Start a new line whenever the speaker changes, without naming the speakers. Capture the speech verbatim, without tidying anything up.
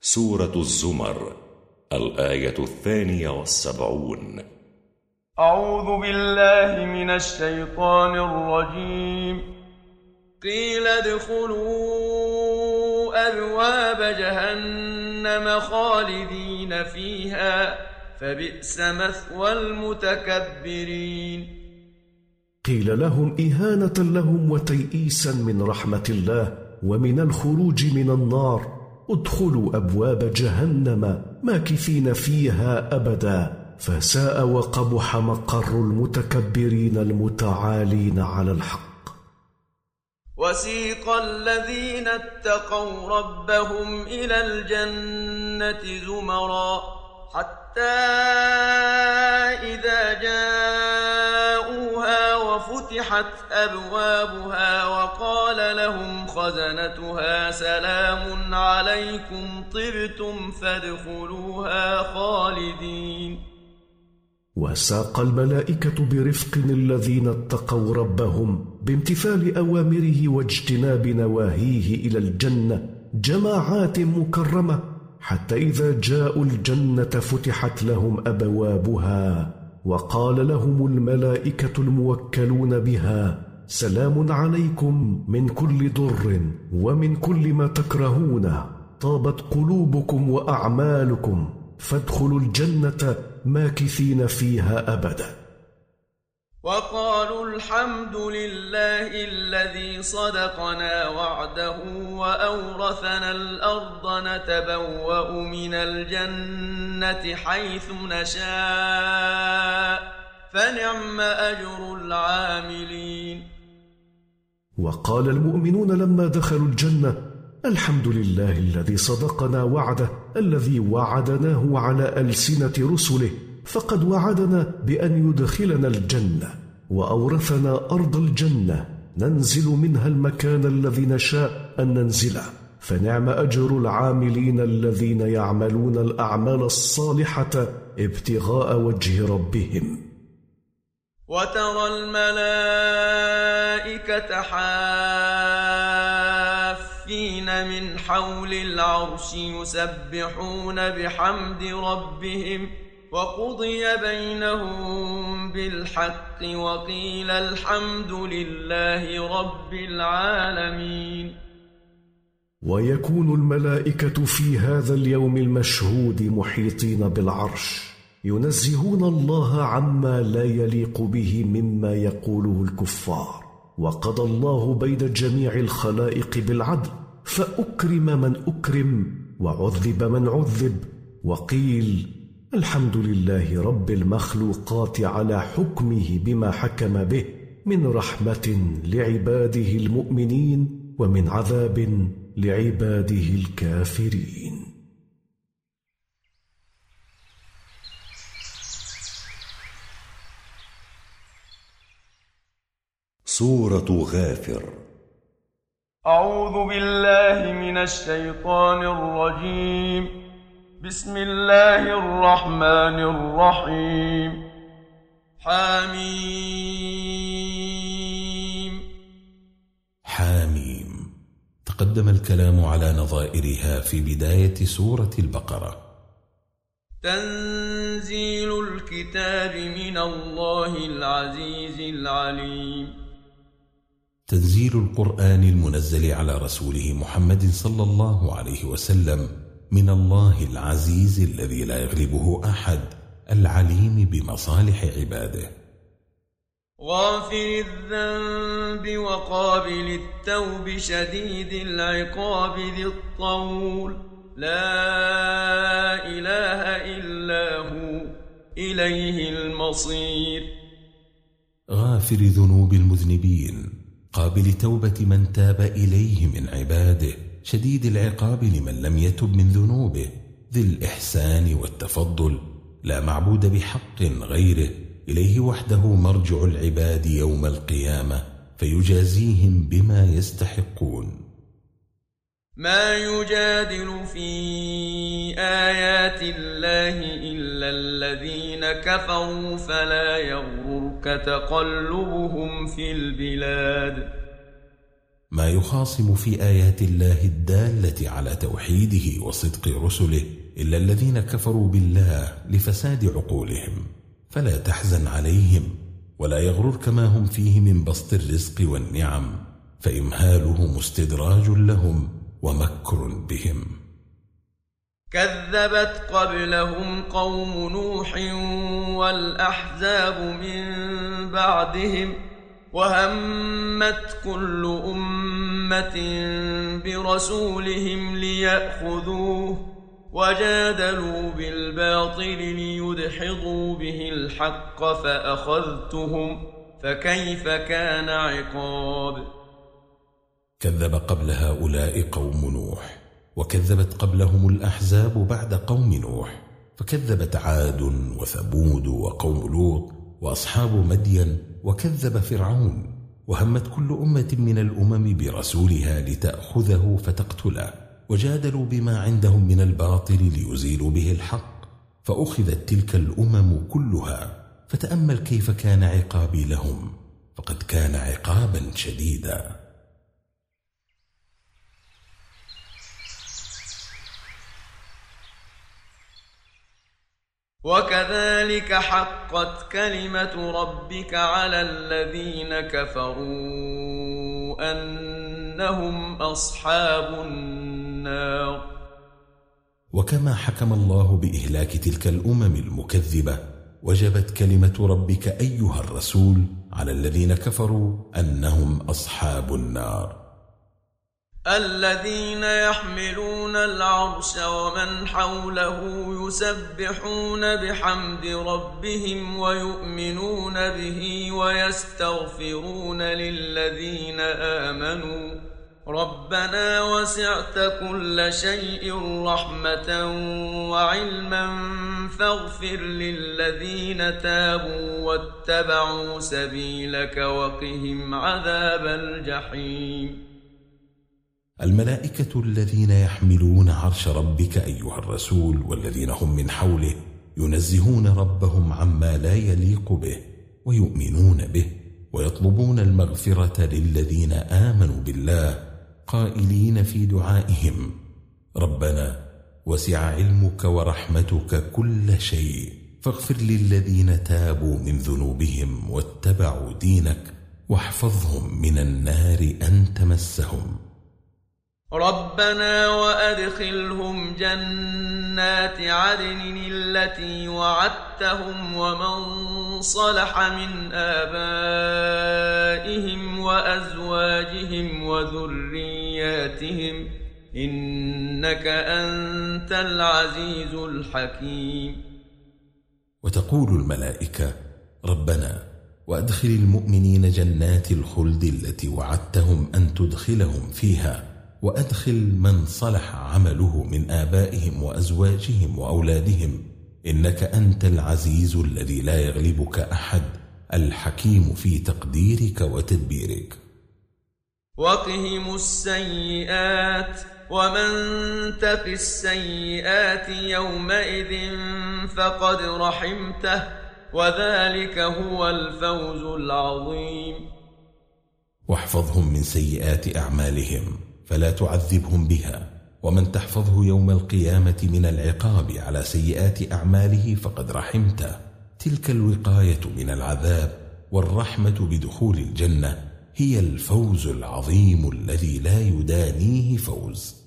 سورة الزمر، الآية الثانية والسبعون.
أعوذ بالله من الشيطان الرجيم. قيل ادخلوا أبواب جهنم خالدين فيها فبئس مثوى المتكبرين.
قيل لهم إهانة لهم وتيئيسا من رحمة الله ومن الخروج من النار: ادخلوا أبواب جهنم ماكثين فيها أبدا فساء وقبح مقر المتكبرين المتعالين على الحق.
وسيق الذين اتقوا ربهم إلى الجنة زمرا حتى إذا جاءوها وفتحت أبوابها وقال لهم خزنتها سلام عليكم طبتم فادخلوها خالدين.
وساق الملائكة برفق الذين اتقوا ربهم بامتثال أوامره واجتناب نواهيه إلى الجنة جماعات مكرمة، حتى إذا جاءوا الجنة فتحت لهم أبوابها وقال لهم الملائكة الموكلون بها: سلام عليكم من كل ضر ومن كل ما تكرهونه، طابت قلوبكم وأعمالكم فادخلوا الجنة ماكثين فيها أبدا.
وقالوا الحمد لله الذي صدقنا وعده وأورثنا الأرض نتبوأ من الجنة حيث نشاء فنعم أجر العاملين.
وقال المؤمنون لما دخلوا الجنة: الحمد لله الذي صدقنا وعده الذي وعدناه على ألسنة رسله، فقد وعدنا بأن يدخلنا الجنة وأورثنا أرض الجنة ننزل منها المكان الذي نشاء أن ننزله، فنعم أجر العاملين الذين يعملون الأعمال الصالحة ابتغاء وجه ربهم.
وترى الملائكة حافين من حول العرش يسبحون بحمد ربهم وقضي بينهم بالحق وقيل الحمد لله رب العالمين.
ويكون الملائكة في هذا اليوم المشهود محيطين بالعرش ينزهون الله عما لا يليق به مما يقوله الكفار، وقضى الله بين جميع الخلائق بالعدل، فأكرم من أكرم وعذب من عذب، وقيل الحمد لله رب المخلوقات على حكمه بما حكم به من رحمة لعباده المؤمنين ومن عذاب لعباده الكافرين.
سورة غافر.
أعوذ بالله من الشيطان الرجيم. بسم الله الرحمن الرحيم. حاميم.
حاميم. تقدم الكلام على نظائرها في بداية سورة البقرة.
تنزيل الكتاب من الله العزيز العليم.
تنزيل القرآن المنزل على رسوله محمد صلى الله عليه وسلم من الله العزيز الذي لا يغلبه أحد، العليم بمصالح عباده.
غافر الذنب وقابل التوب شديد العقاب ذي الطول لا إله إلا هو إليه المصير.
غافر ذنوب المذنبين، قابل توبة من تاب إليه من عباده، شديد العقاب لمن لم يتب من ذنوبه، ذي الإحسان والتفضل، لا معبود بحق غيره، إليه وحده مرجع العباد يوم القيامة فيجازيهم بما يستحقون.
ما يجادل في آيات الله إلا الذين كفروا فلا يغررك تقلبهم في البلاد.
ما يخاصم في آيات الله الدالة على توحيده وصدق رسله إلا الذين كفروا بالله لفساد عقولهم، فلا تحزن عليهم ولا يغررك ما هم فيه من بسط الرزق والنعم، فإمهالهم استدراج لهم ومكر بهم.
كذبت قبلهم قوم نوح والأحزاب من بعدهم، وهمت كل أمة برسولهم ليأخذوه، وجادلوا بالباطل ليدحضوا به الحق فأخذتهم، فكيف كان عقاب.
كذب قبل هؤلاء قوم نوح، وكذبت قبلهم الأحزاب بعد قوم نوح، فكذبت عاد وثمود وقوم لوط وأصحاب مدين، وكذب فرعون، وهمت كل أمة من الأمم برسولها لتأخذه فتقتله، وجادلوا بما عندهم من الباطل ليزيلوا به الحق، فأخذت تلك الأمم كلها. فتأمل كيف كان عقابي لهم، فقد كان عقابا شديدا.
وكذلك حقت كلمة ربك على الذين كفروا أنهم أصحاب النار.
وكما حكم الله بإهلاك تلك الأمم المكذبة، وجبت كلمة ربك أيها الرسول على الذين كفروا أنهم أصحاب النار.
الذين يحملون العرش ومن حوله يسبحون بحمد ربهم ويؤمنون به ويستغفرون للذين آمنوا ربنا وسعت كل شيء رحمة وعلما فاغفر للذين تابوا واتبعوا سبيلك وقهم عذاب الجحيم.
الملائكة الذين يحملون عرش ربك أيها الرسول والذين هم من حوله ينزهون ربهم عما لا يليق به ويؤمنون به ويطلبون المغفرة للذين آمنوا بالله، قائلين في دعائهم ربنا وسع علمك ورحمتك كل شيء فاغفر للذين تابوا من ذنوبهم واتبعوا دينك واحفظهم من النار أن تمسهم.
ربنا وأدخلهم جنات عدن التي وعدتهم ومن صلح من آبائهم وأزواجهم وذرياتهم إنك أنت العزيز الحكيم.
وتقول الملائكة ربنا وأدخل المؤمنين جنات الخلد التي وعدتهم أن تدخلهم فيها، وأدخل من صلح عمله من آبائهم وأزواجهم وأولادهم إنك أنت العزيز الذي لا يغلبك أحد، الحكيم في تقديرك وتدبيرك.
وقهم السيئات ومن تق السيئات يومئذ فقد رحمته وذلك هو الفوز العظيم.
واحفظهم من سيئات أعمالهم فلا تعذبهم بها، ومن تحفظه يوم القيامة من العقاب على سيئات أعماله فقد رحمته. تلك الوقاية من العذاب والرحمة بدخول الجنة هي الفوز العظيم الذي لا يدانيه فوز.